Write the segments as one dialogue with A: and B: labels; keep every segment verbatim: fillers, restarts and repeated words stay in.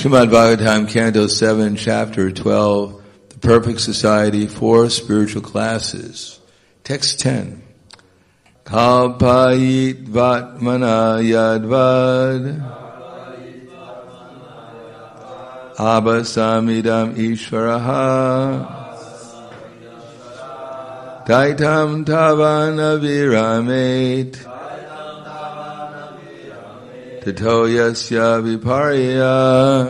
A: Srimad Bhagavatam, Canto seven, Chapter twelve, The Perfect Society, Four Spiritual Classes. Text ten. Kalpayit vatmana yadvad abasamidam ishvaraha daitam tavana viramet tato yasya viparya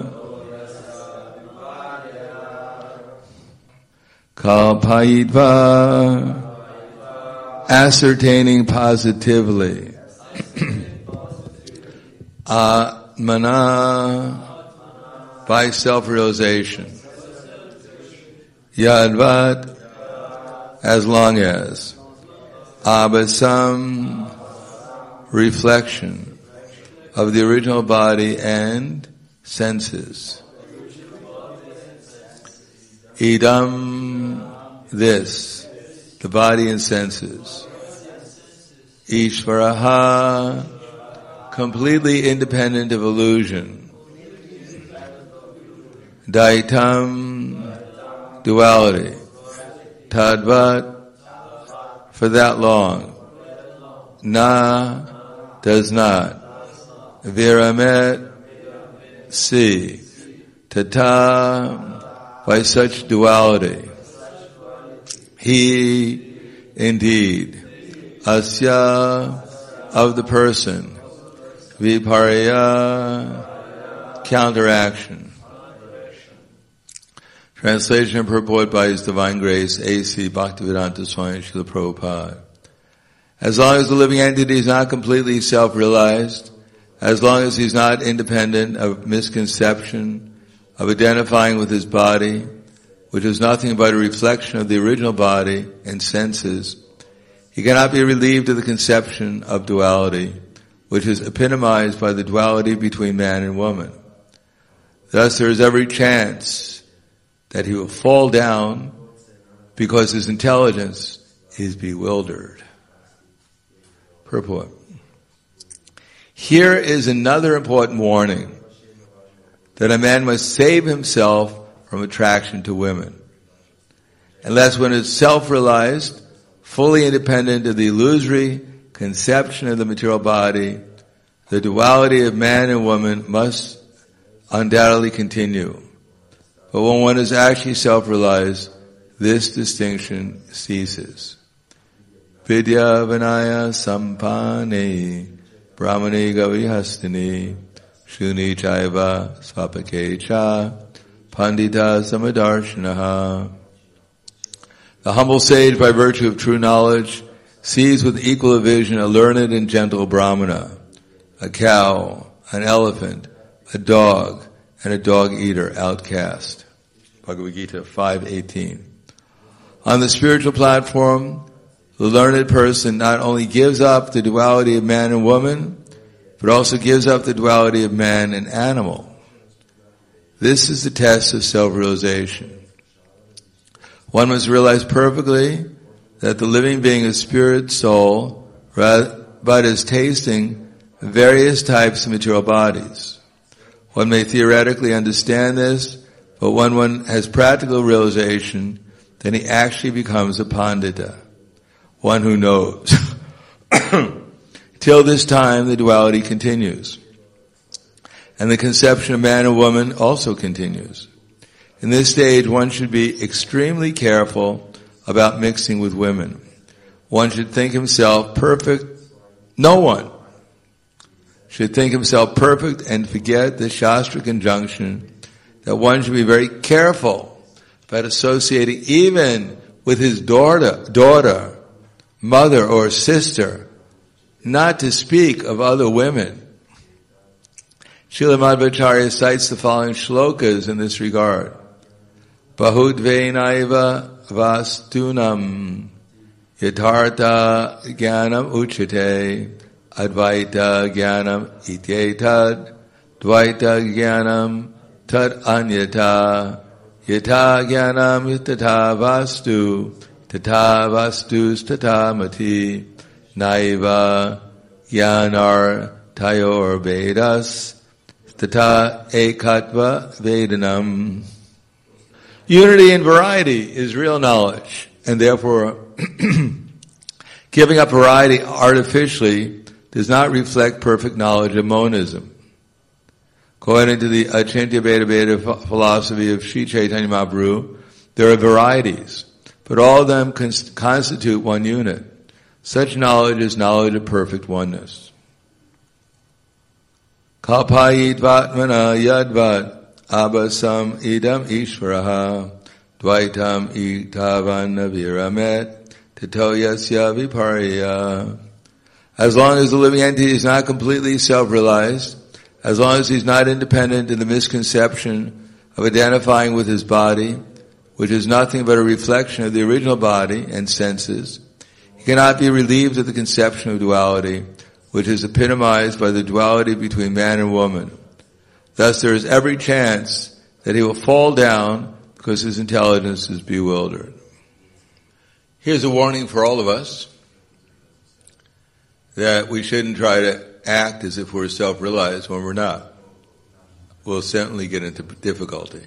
A: kalpayitva, ascertaining positively. Atmana, by self-realization. Yadvat, as long as. Abhasam, reflection of the original body and senses. Idam, this, the body and senses. Ishvaraha, completely independent of illusion. Daitam, duality. Tadvat, for that long. Na, does not. Viramet, see. Tata, by such duality. He, indeed. Asya, of the person. Viparya, counteraction. Translation and purport by His Divine Grace, A C Bhaktivedanta Swami Srila Prabhupada. As long as the living entity is not completely self-realized, as long as he's not independent of misconception, of identifying with his body, which is nothing but a reflection of the original body and senses, he cannot be relieved of the conception of duality, which is epitomized by the duality between man and woman. Thus there is every chance that he will fall down because his intelligence is bewildered. Purport. Here is another important warning, that a man must save himself from attraction to women. Unless one is self-realized, fully independent of the illusory conception of the material body, the duality of man and woman must undoubtedly continue. But when one is actually self-realized, this distinction ceases. Vidya Vinaya Sampane Brahmani Gavihastini Shuni Chaiva Svapakecha Pandita Samadarshanaha. The humble sage, by virtue of true knowledge, sees with equal vision a learned and gentle Brahmana, a cow, an elephant, a dog, and a dog-eater outcast. Bhagavad Gita five eighteen. On the spiritual platform, the learned person not only gives up the duality of man and woman, but also gives up the duality of man and animal. This is the test of self-realization. One must realize perfectly that the living being is spirit, soul, but is tasting various types of material bodies. One may theoretically understand this, but when one has practical realization, then he actually becomes a pandita, one who knows. Till this time, the duality continues. And the conception of man and woman also continues. In this stage, one should be extremely careful about mixing with women. One should think himself perfect. No one should think himself perfect and forget the Shastra conjunction that one should be very careful about associating even with his daughter, daughter, mother or sister, not to speak of other women. Srila Madhvacharya cites the following shlokas in this regard. Bahudvainaiva vastunam yathartha jnanam uchate advaita jnanam ityetad dvaita jnanam tad anyata yata jnanam yatata vastu tata vastus tata mati naiva jnanar tayor vedas tata ekatva vedanam. Unity and variety is real knowledge, and therefore giving up variety artificially does not reflect perfect knowledge of monism. According to the Achintya Veda Veda philosophy of Sri Chaitanya Mahaprabhu, there are varieties, but all of them cons- constitute one unit. Such knowledge is knowledge of perfect oneness. Kalpayitvatmana yadvat abasam idam ishvaraha dvaitam itavan viramet tato yasya viparya. As long as the living entity is not completely self-realized, as long as he's not independent in the misconception of identifying with his body, which is nothing but a reflection of the original body and senses, he cannot be relieved of the conception of duality, which is epitomized by the duality between man and woman. Thus there is every chance that he will fall down because his intelligence is bewildered. Here's a warning for all of us that we shouldn't try to act as if we're self-realized when we're not. We'll certainly get into difficulty.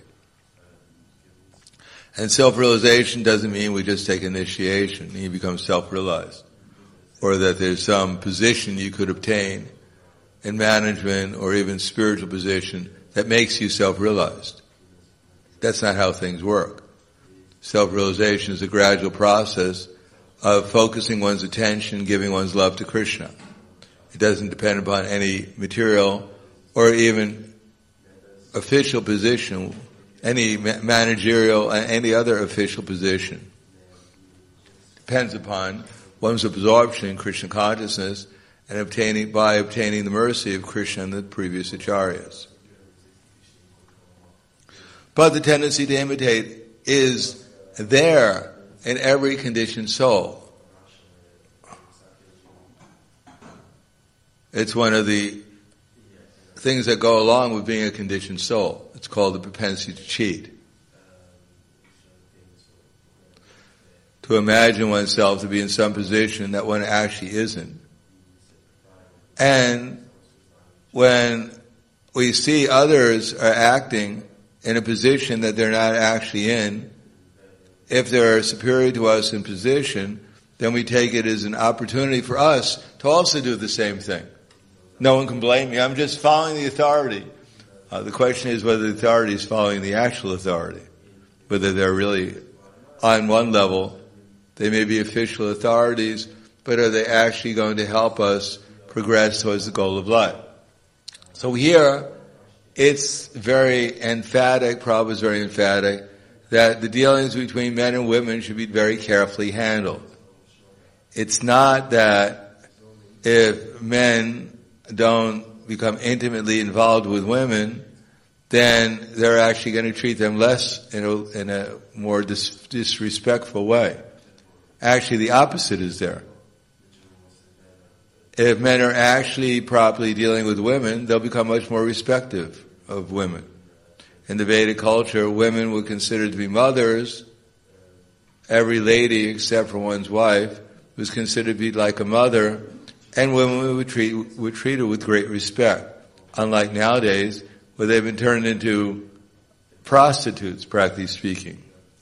A: And self-realization doesn't mean we just take initiation and you become self-realized, or that there's some position you could obtain in management or even spiritual position that makes you self-realized. That's not how things work. Self-realization is a gradual process of focusing one's attention, giving one's love to Krishna. It doesn't depend upon any material or even official position, any managerial and any other official position. Depends upon one's absorption in Krishna consciousness and obtaining, by obtaining the mercy of Krishna and the previous acharyas. But the tendency to imitate is there in every conditioned soul. It's one of the things that go along with being a conditioned soul. It's called the propensity to cheat. To imagine oneself to be in some position that one actually isn't. And when we see others are acting in a position that they're not actually in, if they're superior to us in position, then we take it as an opportunity for us to also do the same thing. No one can blame me. I'm just following the authority. Uh, the question is whether the authority is following the actual authority. Whether they're really on one level. They may be official authorities, but are they actually going to help us progress towards the goal of life? So here, it's very emphatic, Prabhupada is very emphatic, that the dealings between men and women should be very carefully handled. It's not that if men don't become intimately involved with women, then they're actually going to treat them less in a, in a more dis- disrespectful way. Actually, the opposite is there. If men are actually properly dealing with women, they'll become much more respectful of women. In the Vedic culture, women were considered to be mothers. Every lady, except for one's wife, was considered to be like a mother, and women were, treat, were treated with great respect. Unlike nowadays, where they've been turned into prostitutes, practically speaking.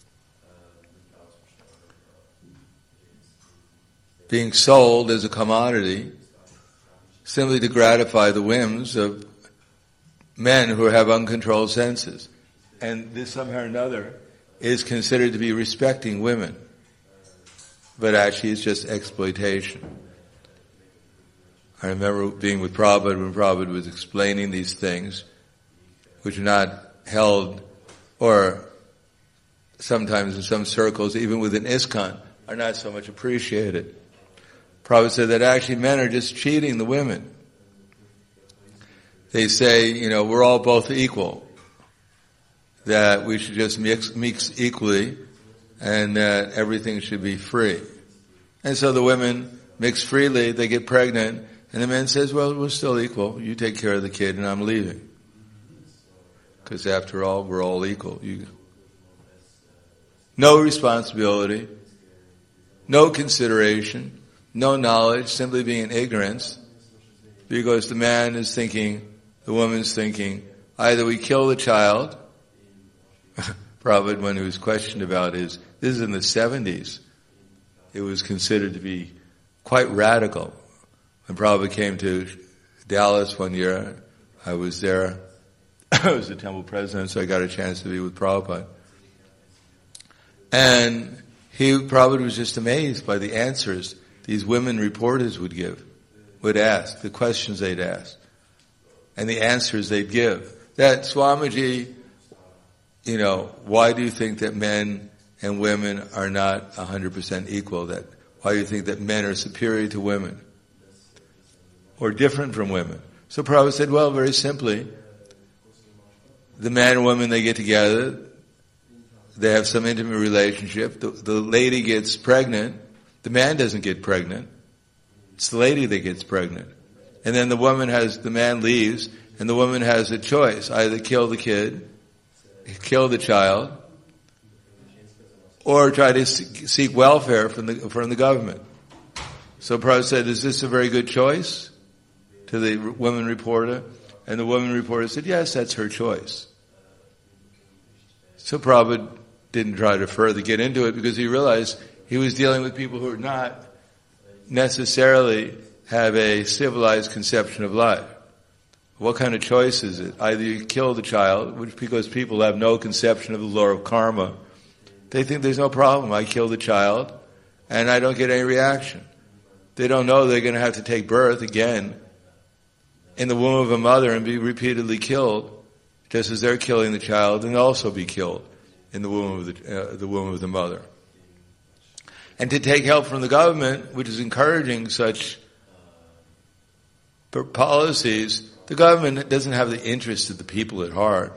A: Being sold as a commodity, simply to gratify the whims of men who have uncontrolled senses. And this somehow or another is considered to be respecting women. But actually it's just exploitation. I remember being with Prabhupada when Prabhupada was explaining these things, which are not held, or sometimes in some circles, even within ISKCON, are not so much appreciated. Prabhupada said that actually men are just cheating the women. They say, you know, we're all both equal. That we should just mix, mix equally, and that everything should be free. And so the women mix freely, they get pregnant, and the man says, well, we're still equal. You take care of the kid and I'm leaving. Because after all, we're all equal. You, no responsibility, no consideration, no knowledge, simply being in ignorance, because the man is thinking the woman's thinking, either we kill the child. Prabhupada, when he was questioned about his, this is in the seventies, it was considered to be quite radical. When Prabhupada came to Dallas one year, I was there. I was the temple president, so I got a chance to be with Prabhupada. And he, Prabhupada was just amazed by the answers these women reporters would give, would ask, the questions they'd ask, and the answers they'd give. That Swamiji, you know, why do you think that men and women are not one hundred percent equal? That why do you think that men are superior to women? Or different from women? So Prabhupada said, well, very simply, the man and woman, they get together, they have some intimate relationship, the, the lady gets pregnant, the man doesn't get pregnant, it's the lady that gets pregnant. And then the woman has, the man leaves, and the woman has a choice, either kill the kid, kill the child, or try to seek welfare from the, from the government. So Prabhupada said, is this a very good choice? To the woman reporter. And the woman reporter said, yes, that's her choice. So Prabhupada didn't try to further get into it because he realized he was dealing with people who are not necessarily have a civilized conception of life. What kind of choice is it? Either you kill the child, which because people have no conception of the law of karma, they think there's no problem. I kill the child and I don't get any reaction. They don't know they're going to have to take birth again in the womb of a mother and be repeatedly killed, just as they're killing the child and also be killed in the womb of the, uh, the womb of the mother. And to take help from the government, which is encouraging such policies, the government doesn't have the interest of the people at heart.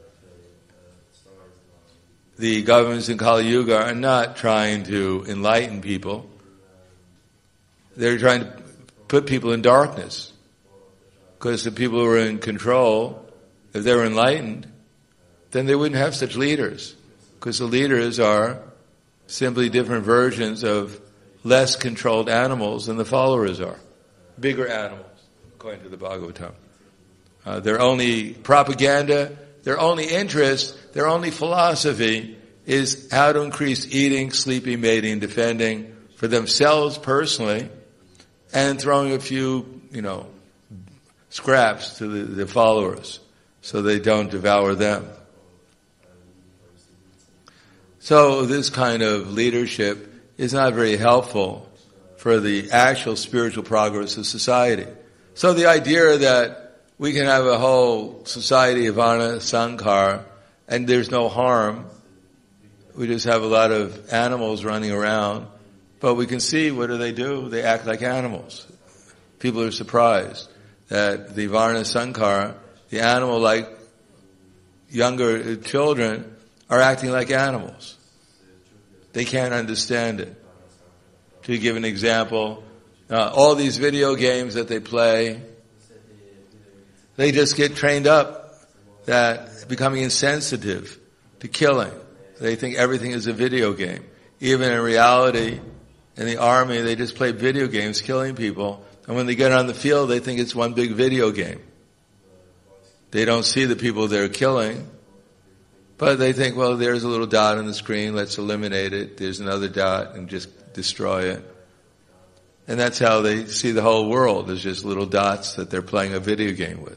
A: The governments in Kali Yuga are not trying to enlighten people. They're trying to put people in darkness. Because the people who are in control, if they were enlightened, then they wouldn't have such leaders. Because the leaders are simply different versions of less controlled animals than the followers are. Bigger animals, according to the Bhagavatam. Uh, their only propaganda, their only interest, their only philosophy is how to increase eating, sleeping, mating, defending for themselves personally, and throwing a few, you know, scraps to the, the followers so they don't devour them. So this kind of leadership is not very helpful for the actual spiritual progress of society. So the idea that we can have a whole society of Varna Sankar and there's no harm, we just have a lot of animals running around, but we can see, what do they do? They act like animals. People are surprised that the Varna Sankara, the animal-like younger children, are acting like animals. They can't understand it. To give an example, uh, all these video games that they play, they just get trained up that becoming insensitive to killing. They think everything is a video game. Even in reality, in the army, they just play video games killing people. And when they get on the field, they think it's one big video game. They don't see the people they're killing, but they think, well, there's a little dot on the screen, let's eliminate it. There's another dot and just destroy it. And that's how they see the whole world, as just little dots that they're playing a video game with.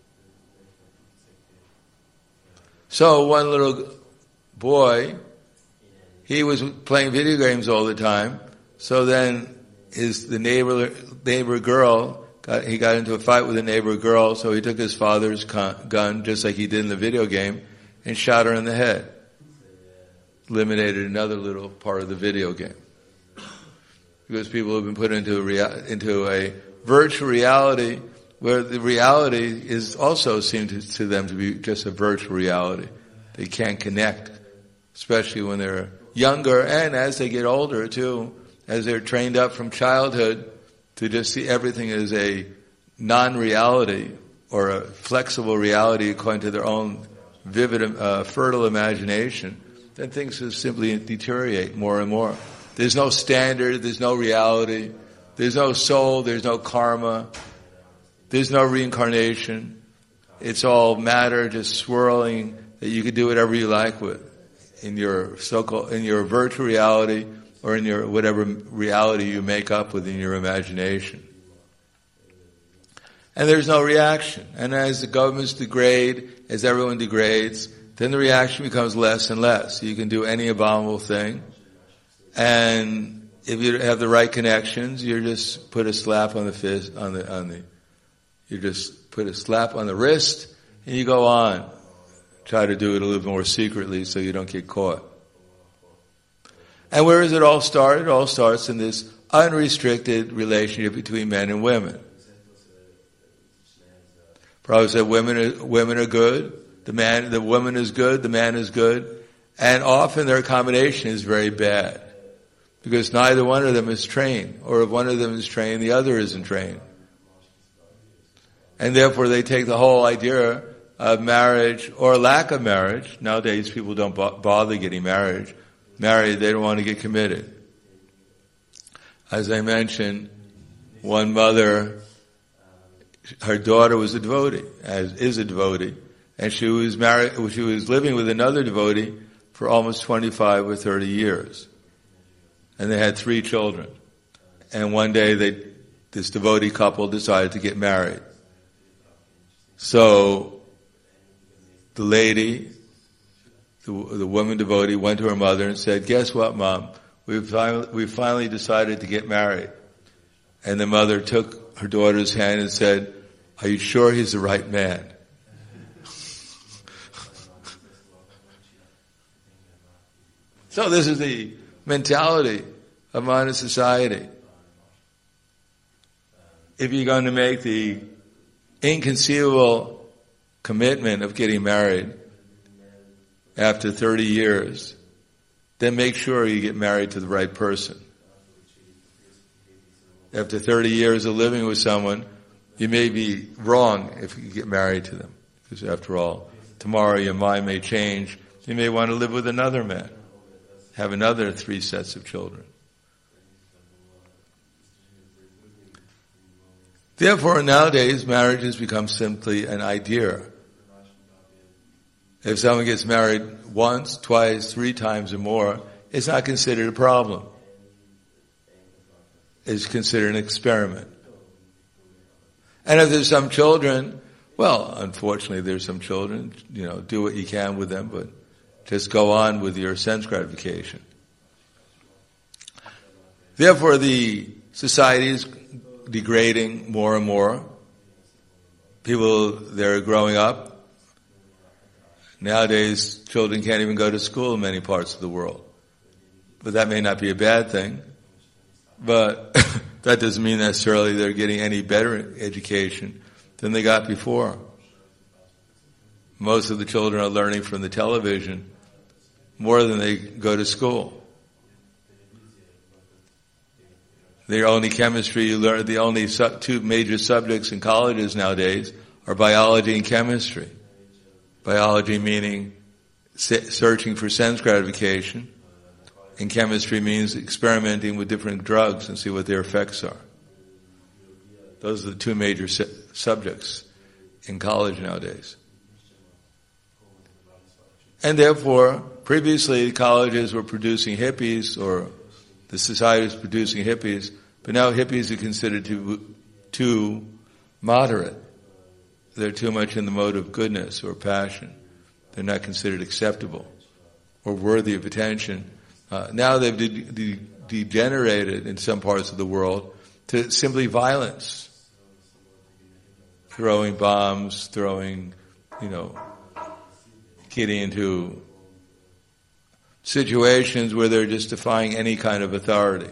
A: So one little boy, he was playing video games all the time, so then his, the neighbor, neighbor girl, got, he got into a fight with a neighbor girl, so he took his father's con, gun, just like he did in the video game, and shot her in the head. Eliminated another little part of the video game. Because people have been put into a, rea- into a virtual reality where the reality is also seemed to, to them to be just a virtual reality. They can't connect, especially when they're younger and as they get older too, as they're trained up from childhood to just see everything as a non-reality or a flexible reality according to their own vivid, uh, fertile imagination, then things just simply deteriorate more and more. There's no standard, there's no reality, there's no soul, there's no karma, there's no reincarnation. it's all matter just swirling that you can do whatever you like with in your so-called, in your virtual reality or in your whatever reality you make up within your imagination. And there's no reaction. And as the governments degrade, as everyone degrades, then the reaction becomes less and less. You can do any abominable thing. And if you have the right connections, you just put a slap on the fist, on the, on the, you just put a slap on the wrist and you go on. Try to do it a little more secretly so you don't get caught. And where does it all start? It all starts in this unrestricted relationship between men and women. Prabhupada said women are, women are good, the man, the woman is good, the man is good, and often their combination is very bad. Because neither one of them is trained, or if one of them is trained, the other isn't trained. And therefore they take the whole idea of marriage, or lack of marriage. Nowadays people don't bo- bother getting married. Married, they don't want to get committed. As I mentioned, one mother, her daughter was a devotee, as is a devotee, and she was married, she was living with another devotee for almost twenty-five or thirty years. And they had three children. And one day they, this devotee couple decided to get married. So, the lady, the, the woman devotee went to her mother and said, "Guess what, Mom? We've finally, we finally decided to get married." And the mother took her daughter's hand and said, "Are you sure he's the right man?" So this is the mentality of modern society. If you're going to make the inconceivable commitment of getting married after thirty years, then make sure you get married to the right person. After thirty years of living with someone, you may be wrong if you get married to them. Because after all, tomorrow your mind may change. You may want to live with another man. Have another three sets of children. Therefore, nowadays, marriage has become simply an idea. If someone gets married once, twice, three times or more, it's not considered a problem. It's considered an experiment. And if there's some children, well, unfortunately there's some children, you know, do what you can with them, but just go on with your sense gratification. Therefore, the society is degrading more and more. People, they're growing up. Nowadays, children can't even go to school in many parts of the world. But that may not be a bad thing. But that doesn't mean necessarily they're getting any better education than they got before. Most of the children are learning from the television more than they go to school. The only chemistry you learn, the only sub, two major subjects in colleges nowadays are biology and chemistry. Biology meaning searching for sense gratification, and chemistry means experimenting with different drugs and see what their effects are. Those are the two major su- subjects in college nowadays. And therefore, previously colleges were producing hippies, or the society was producing hippies, but now hippies are considered too, too moderate. They're too much in the mode of goodness or passion. They're not considered acceptable or worthy of attention. Uh, now they've de- de- degenerated in some parts of the world to simply violence. Throwing bombs, throwing, you know, getting into situations where they're just defying any kind of authority.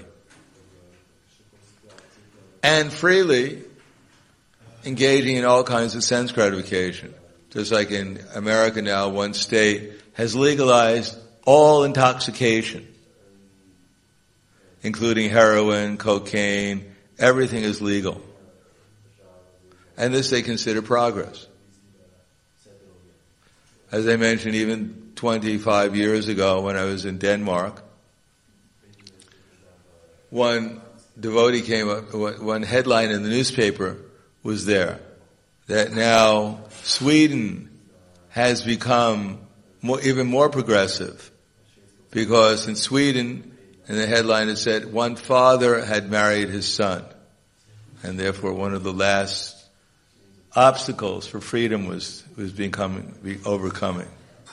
A: And freely engaging in all kinds of sense gratification. Just like in America now, one state has legalized all intoxication, including heroin, cocaine, everything is legal. And this they consider progress. As I mentioned, even twenty-five years ago when I was in Denmark, one devotee came up, one headline in the newspaper was there. that now Sweden has become more, even more progressive, because in Sweden, in the headline it said, one father had married his son, and therefore one of the last obstacles for freedom was was becoming be overcoming.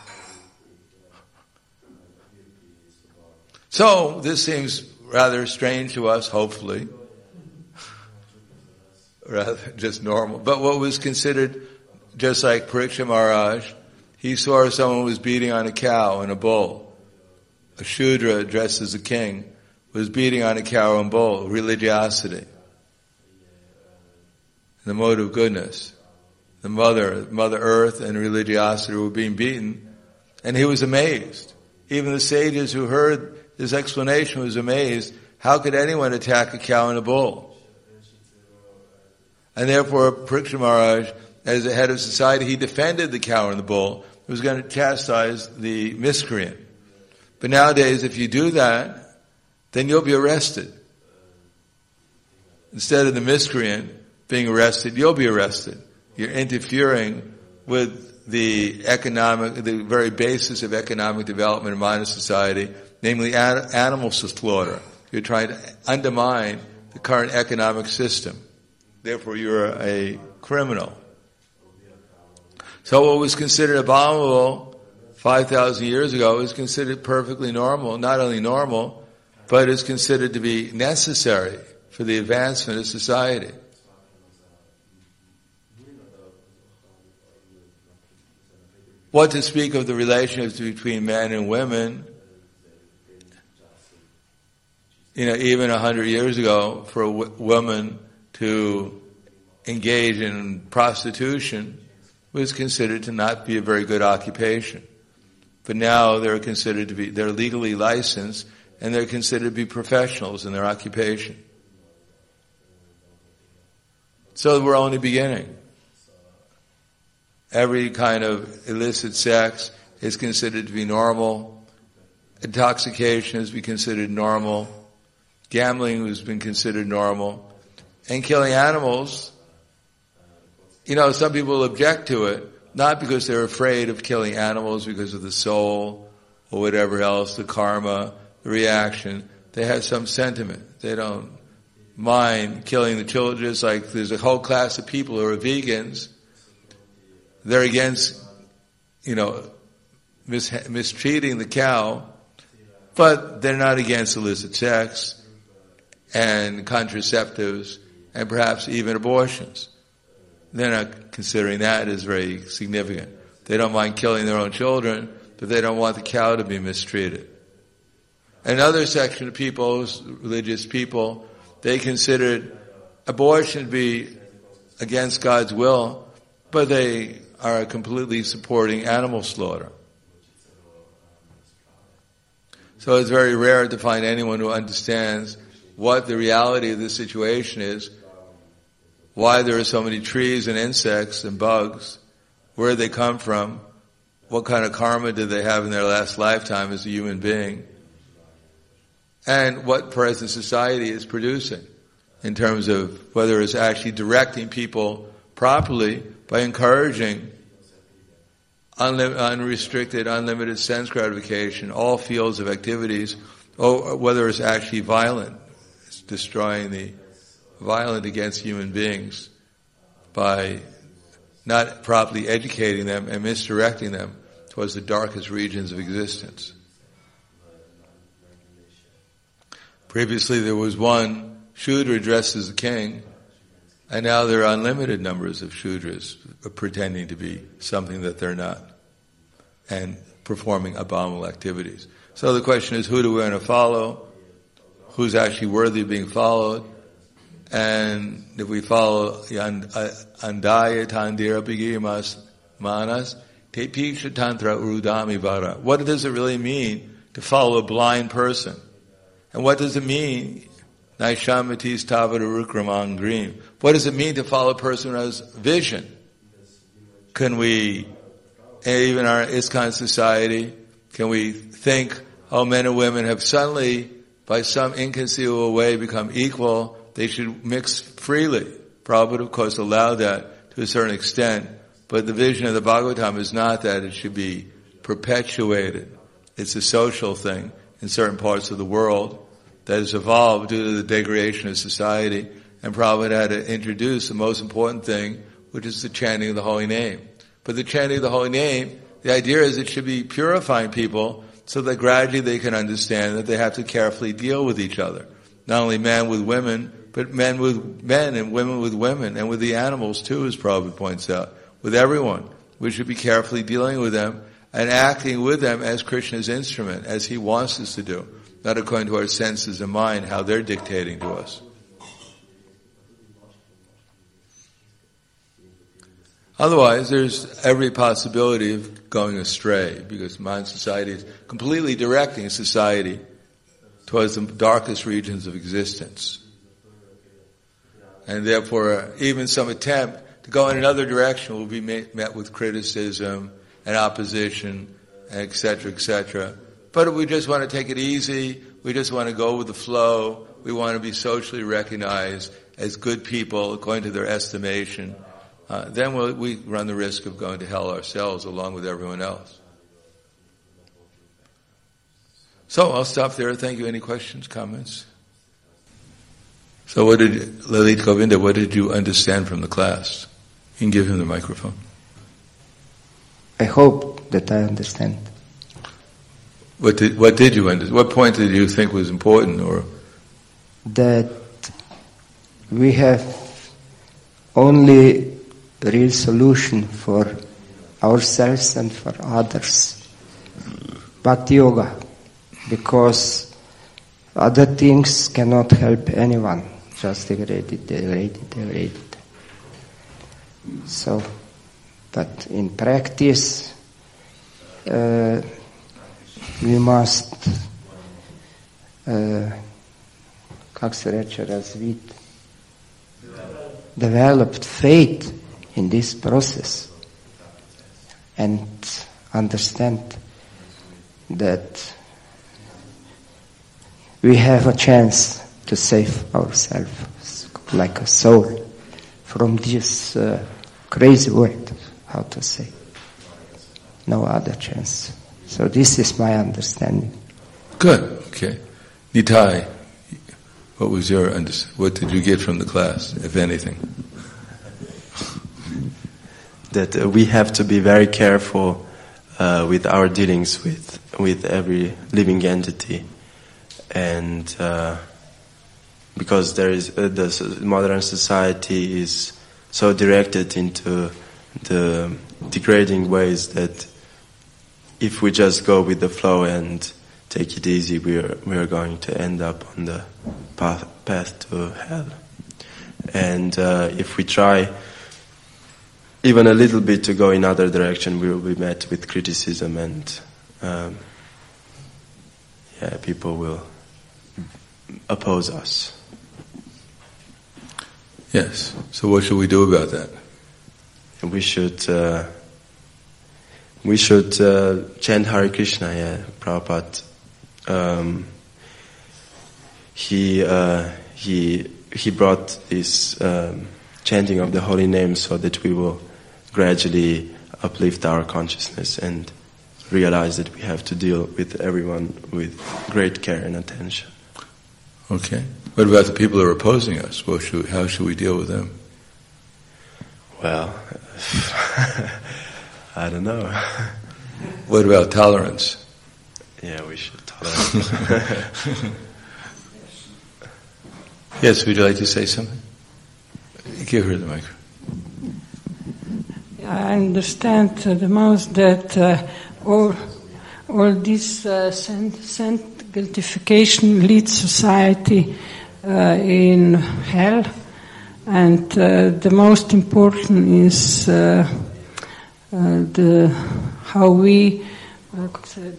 A: So this seems rather strange to us, hopefully, rather just normal. But what was considered, just like Pariksha Maharaj, he saw someone was beating on a cow and a bull. A Shudra dressed as a king was beating on a cow and bull, religiosity. The mode of goodness. The mother, Mother Earth and religiosity were being beaten, and he was amazed. Even the sages who heard this explanation was amazed. How could anyone attack a cow and a bull? And therefore, Pariksha Maharaj, as the head of society, he defended the cow and the bull. He was going to chastise the miscreant. But nowadays, if you do that, then you'll be arrested. Instead of the miscreant being arrested, you'll be arrested. You're interfering with the economic, the very basis of economic development in modern society, namely an, animal slaughter. You're trying to undermine the current economic system. Therefore, you're a criminal. So what was considered abominable five thousand years ago is considered perfectly normal. Not only normal, but is considered to be necessary for the advancement of society. What to speak of the relationships between men and women? You know, even a hundred years ago, for a w- woman to engage in prostitution was considered to not be a very good occupation. But now they're considered to be, they're legally licensed, and they're considered to be professionals in their occupation. So we're only beginning. Every kind of illicit sex is considered to be normal. Intoxication has been considered normal. Gambling has been considered normal. And killing animals, you know, some people object to it, not because they're afraid of killing animals because of the soul or whatever else, the karma, the reaction. They have some sentiment. They don't mind killing the children. Just like there's a whole class of people who are vegans. They're against, you know, mis- mistreating the cow, but they're not against illicit sex and contraceptives and perhaps even abortions. They're not considering that as very significant. They don't mind killing their own children, but they don't want the cow to be mistreated. Another section of people, religious people, they considered abortion to be against God's will, but they are completely supporting animal slaughter. So it's very rare to find anyone who understands what the reality of the situation is, why there are so many trees and insects and bugs, where they come from, what kind of karma did they have in their last lifetime as a human being, and what present society is producing in terms of whether it's actually directing people properly by encouraging unlim- unrestricted, unlimited sense gratification, all fields of activities, or whether it's actually violent, it's destroying the violent against human beings by not properly educating them and misdirecting them towards the darkest regions of existence. Previously there was one Shudra dressed as a king, and now there are unlimited numbers of Shudras pretending to be something that they're not and performing abominable activities. So the question is, who do we want to follow? Who's actually worthy of being followed? And if we follow Andaya Tandira Pigimas Manas, Tepiksha Tantra Urudami Vara. What does it really mean to follow a blind person? And what does it mean? Naishamatis Tavadarukraman Green. What does it mean to follow a person who has vision? Can we, even our ISKCON society, can we think, oh, men and women have suddenly, by some inconceivable way, become equal? They should mix freely. Prabhupada, of course, allowed that to to a certain extent, but the vision of the Bhagavatam is not that it should be perpetuated. It's a social thing in certain parts of the world that has evolved due to the degradation of society, and Prabhupada had to introduce the most important thing, which is the chanting of the holy name. But the chanting of the holy name, the idea is it should be purifying people so that gradually they can understand that they have to carefully deal with each other. Not only men with women, but men with men and women with women, and with the animals too, as Prabhupada points out. With everyone. We should be carefully dealing with them and acting with them as Krishna's instrument, as he wants us to do. Not according to our senses and mind, how they're dictating to us. Otherwise, there's every possibility of going astray, because modern society is completely directing society towards the darkest regions of existence. And therefore, even some attempt to go in another direction will be met with criticism and opposition, et cetera, et cetera. But if we just want to take it easy, we just want to go with the flow, we want to be socially recognized as good people according to their estimation, Uh, then we'll, we run the risk of going to hell ourselves along with everyone else. So I'll stop there. Thank you. Any questions, comments? So what did, Lalit Govinda, what did you understand from the class? You can give him the microphone.
B: I hope that I understand.
A: What did, what did you understand? What point did you think was important? Or
B: that we have only the real solution for ourselves and for others. Bhakti Yoga, because other things cannot help anyone, just degrade it, degrade it, degrade it. So, but in practice, uh, we must, uh, kak se reče, razvit, developed faith in this process and understand that we have a chance to save ourselves like a soul from this uh, crazy world, how to say. No other chance. So this is my understanding.
A: Good, okay. Nitai, what was your understanding? What did you get from the class, if anything?
C: That uh, we have to be very careful uh, with our dealings with with every living entity, and uh, because there is uh, the modern society is so directed into the degrading ways that if we just go with the flow and take it easy, we are we are going to end up on the path path to hell. And uh, if we try even a little bit to go in other direction, we will be met with criticism, and um, yeah, people will oppose us.
A: Yes. So what should we do about that?
C: We should uh, we should uh, chant Hare Krishna. Yeah, Prabhupada. Um, he uh, he he brought this um, chanting of the holy name so that we will gradually uplift our consciousness and realize that we have to deal with everyone with great care and attention.
A: Okay. What about the people who are opposing us? Well, should, how should we deal with them?
C: Well, I don't know.
A: What about tolerance?
C: Yeah, we should tolerate.
A: Yes, would you like to say something? Give her the microphone.
D: I understand uh, the most that uh, all all this uh, sanctification leads society uh, in hell, and uh, the most important is uh, uh, the how we uh,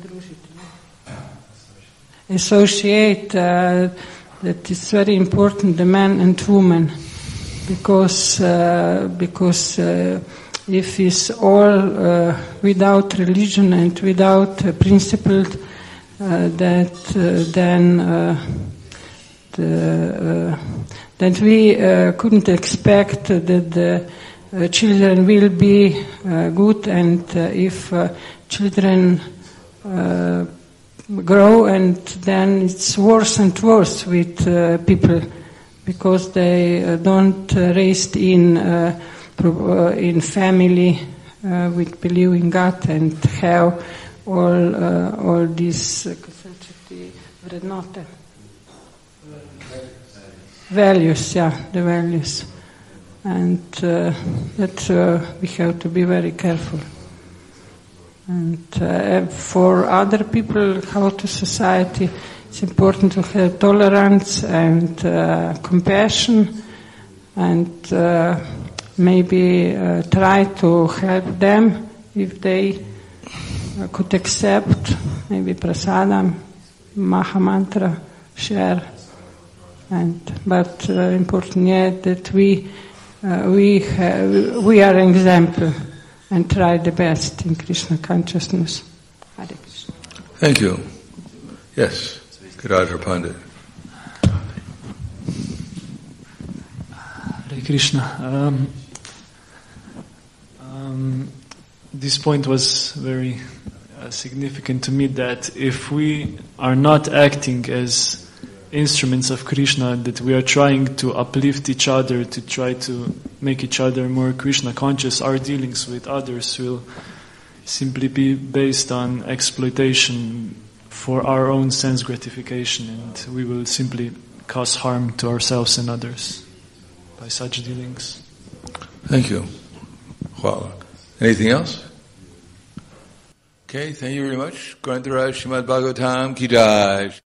D: associate. Uh, that it's very important, the man and woman, because uh, because. Uh, If it's all uh, without religion and without uh, principle, uh, that uh, then uh, the, uh, that we uh, couldn't expect that the uh, children will be uh, good, and uh, if uh, children uh, grow, and then it's worse and worse with uh, people, because they uh, don't uh, raised in uh, pro- uh, in family uh, with believe in God and have all uh, all these uh, vrednote. Values, yeah, the values. And uh, that uh, we have to be very careful. And uh, for other people, how to society, it's important to have tolerance and uh, compassion, and uh, maybe uh, try to help them if they uh, could accept, maybe prasadam, maha mantra, share. And but uh, important yet that we uh, we have, we are an example and try the best in Krishna consciousness. Hare Krishna.
A: Thank you. Yes, Gadadhar Pandit.
E: Hare Krishna. Um, um, this point was very uh, significant to me, that if we are not acting as instruments of Krishna, that we are trying to uplift each other, to try to make each other more Krishna conscious, our dealings with others will simply be based on exploitation for our own sense gratification, and we will simply cause harm to ourselves and others by such dealings.
A: Thank you. Wow. Anything else? Okay, thank you very much. Grantaraj Srimad Bhagavatam Ki Jai.